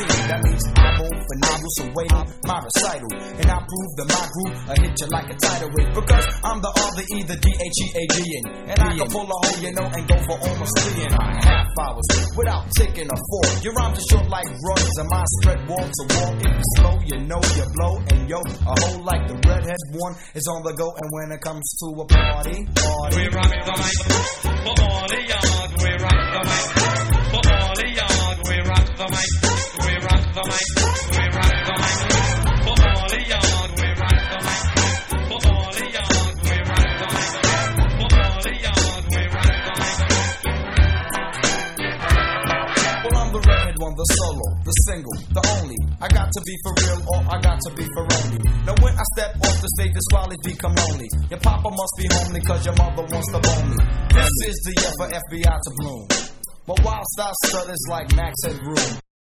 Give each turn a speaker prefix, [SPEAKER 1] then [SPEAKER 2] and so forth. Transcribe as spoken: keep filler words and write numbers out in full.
[SPEAKER 1] team. That means I move for novels, so wait on my recital. And I prove that my group will hit you like a tidal wave. Because I'm the R, the E, the D, H, E, A, D, N. And I can pull a hole, you know, and go for almost three and a half hours without taking a four. Your rhymes are short like runs, and mine spread wall to wall. If you slow, you know you blow. And yo, a hole like the redhead one is on the go. And when it comes to a party, party,
[SPEAKER 2] we rock the mic for all the yard. We rock the mic for all the yard. We rock the mic. We rock the mic. We rock the mic for all the yard. We rock the mic for all the yard. We rock the mic for all the yard. We rock the mic.
[SPEAKER 1] Well, I'm the redhead one, the solo, the single, the only. I got to be for real or I got to be for only. Now when I step off the stage, the swallows become lonely. Your papa must be homely cause your mother wants to bone me. This is the year for F B I to bloom. But whilst I stutters like Max Headroom.